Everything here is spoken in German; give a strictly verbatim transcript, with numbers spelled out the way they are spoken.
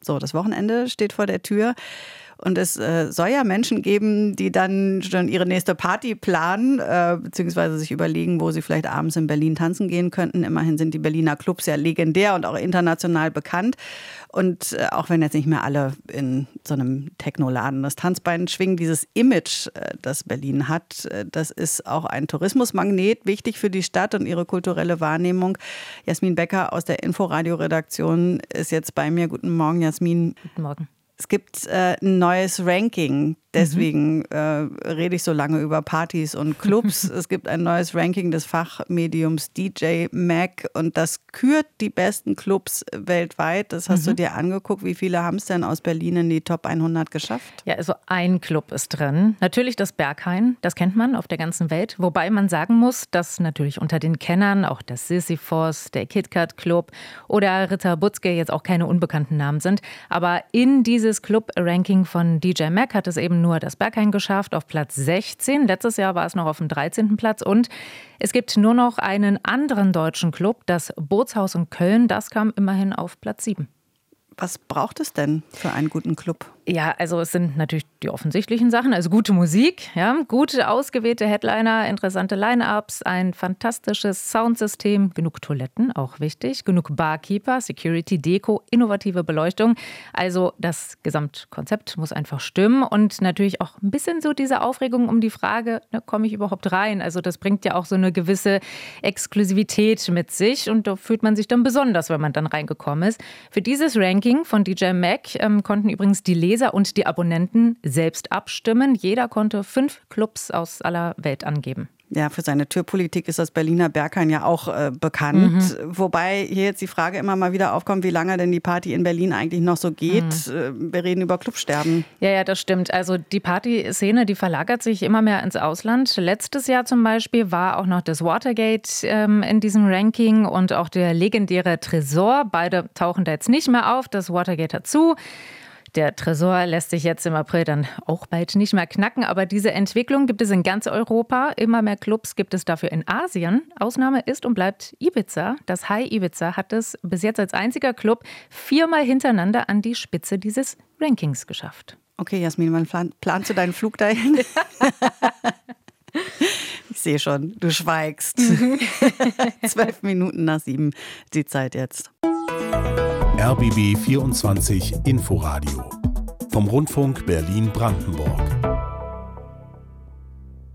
So, das Wochenende steht vor der Tür. Und es äh, soll ja Menschen geben, die dann schon ihre nächste Party planen, äh, beziehungsweise sich überlegen, wo sie vielleicht abends in Berlin tanzen gehen könnten. Immerhin sind die Berliner Clubs ja legendär und auch international bekannt. Und äh, auch wenn jetzt nicht mehr alle in so einem Technoladen das Tanzbein schwingen, dieses Image, äh, das Berlin hat, äh, das ist auch ein Tourismusmagnet, wichtig für die Stadt und ihre kulturelle Wahrnehmung. Jasmin Becker aus der Inforadio-Redaktion ist jetzt bei mir. Guten Morgen, Jasmin. Guten Morgen. Es gibt äh, ein neues Ranking, deswegen mhm. äh, rede ich so lange über Partys und Clubs. Es gibt ein neues Ranking des Fachmediums D J Mag und das kürt die besten Clubs weltweit. Das hast mhm. du dir angeguckt. Wie viele haben es denn aus Berlin in die Top hundert geschafft? Ja, also ein Club ist drin. Natürlich das Berghain, das kennt man auf der ganzen Welt. Wobei man sagen muss, dass natürlich unter den Kennern auch das Sisyphos, der KitKat Club oder Ritter Butzke jetzt auch keine unbekannten Namen sind. Aber in dieses Club-Ranking von D J Mag hat es eben nur das Berghain geschafft auf Platz sechzehn. Letztes Jahr war es noch auf dem dreizehnten Platz. Und es gibt nur noch einen anderen deutschen Club, das Bootshaus in Köln. Das kam immerhin auf Platz sieben. Was braucht es denn für einen guten Club? Ja, also es sind natürlich die offensichtlichen Sachen, also gute Musik, ja, gute ausgewählte Headliner, interessante Line-Ups, ein fantastisches Soundsystem, genug Toiletten, auch wichtig, genug Barkeeper, Security, Deko, innovative Beleuchtung. Also das Gesamtkonzept muss einfach stimmen und natürlich auch ein bisschen so diese Aufregung um die Frage, ne, komme ich überhaupt rein? Also das bringt ja auch so eine gewisse Exklusivität mit sich und da fühlt man sich dann besonders, wenn man dann reingekommen ist. Für dieses Ranking von D J Mag ähm, konnten übrigens die Leser und die Abonnenten selbst abstimmen. Jeder konnte fünf Clubs aus aller Welt angeben. Ja, für seine Türpolitik ist das Berliner Berghain ja auch äh, bekannt. Mhm. Wobei hier jetzt die Frage immer mal wieder aufkommt, wie lange denn die Party in Berlin eigentlich noch so geht. Mhm. Wir reden über Clubsterben. Ja, ja, das stimmt. Also die Partyszene, die verlagert sich immer mehr ins Ausland. Letztes Jahr zum Beispiel war auch noch das Watergate ähm, in diesem Ranking und auch der legendäre Tresor. Beide tauchen da jetzt nicht mehr auf. Das Watergate hat zu. Der Tresor lässt sich jetzt im April dann auch bald nicht mehr knacken. Aber diese Entwicklung gibt es in ganz Europa. Immer mehr Clubs gibt es dafür in Asien. Ausnahme ist und bleibt Ibiza. Das High Ibiza hat es bis jetzt als einziger Club viermal hintereinander an die Spitze dieses Rankings geschafft. Okay, Jasmin, wann plan- planst du deinen Flug dahin? Ich sehe schon, du schweigst. Zwölf Minuten nach sieben die Zeit jetzt. R B B vierundzwanzig Inforadio vom Rundfunk Berlin-Brandenburg.